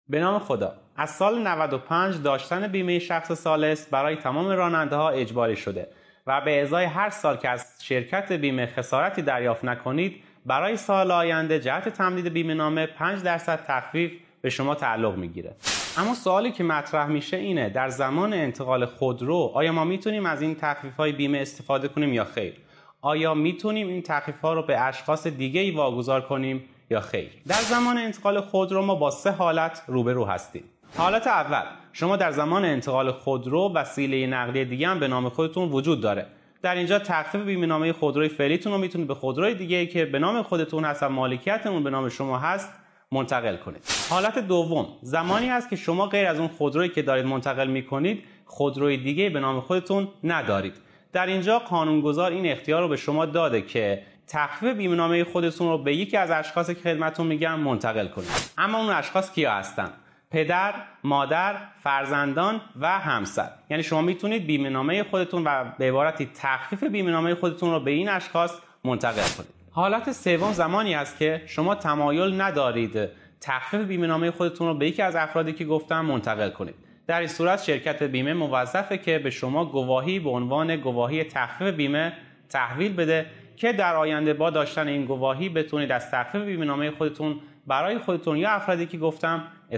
به نام خدا. از سال 95 داشتن بیمه شخص ثالث برای تمام راننده‌ها اجباری شده و به ازای هر سال که از شرکت بیمه خسارتی دریافت نکنید، برای سال آینده جهت تمدید بیمه نامه 5% تخفیف به شما تعلق میگیره. اما سوالی که مطرح میشه اینه در زمان انتقال خودرو آیا ما میتونیم از این تخفیف‌های بیمه استفاده کنیم یا خیر؟ آیا میتونیم این تخفیف‌ها رو به اشخاص دیگه‌ای واگذار کنیم یا خیر؟ در زمان انتقال خودرو ما با 3 حالت روبرو هستیم. حالت اول، شما در زمان انتقال خودرو وسیله نقلیه دیگه هم به نام خودتون وجود داره. در اینجا تخفیف بیمه نامه خودروی فعلیتون رو میتونید به خودروی دیگه‌ای که به نام خودتون هست و مالکیت اون به نام شما هست منتقل کنید. حالت دوم، زمانی است که شما غیر از اون خودرویی که دارید منتقل میکنید خودروی دیگه به نام خودتون ندارید. در اینجا قانونگذار این اختیار رو به شما داده که تخفیف بیمه نامه خودتون رو به یکی از اشخاصی که خدمتتون میگم منتقل کنید. اما اون اشخاص کیا هستن؟ پدر، مادر، فرزندان و همسر. یعنی شما میتونید بیمه نامه خودتون و به عبارتی تخفیف بیمه نامه خودتون رو به این اشخاص منتقل کنید. حالت سوم زمانی است که شما تمایل ندارید تخفیف بیمه نامه خودتون رو به یکی از افرادی که گفتم منتقل کنید. در این صورت شرکت بیمه موظفه که به شما گواهی به عنوان گواهی تخفیف بیمه تحویل بده که در آینده با داشتن این گواهی بتونید از تخفیف بیمه نامه خودتون برای خودتون یا افرادی که گفتم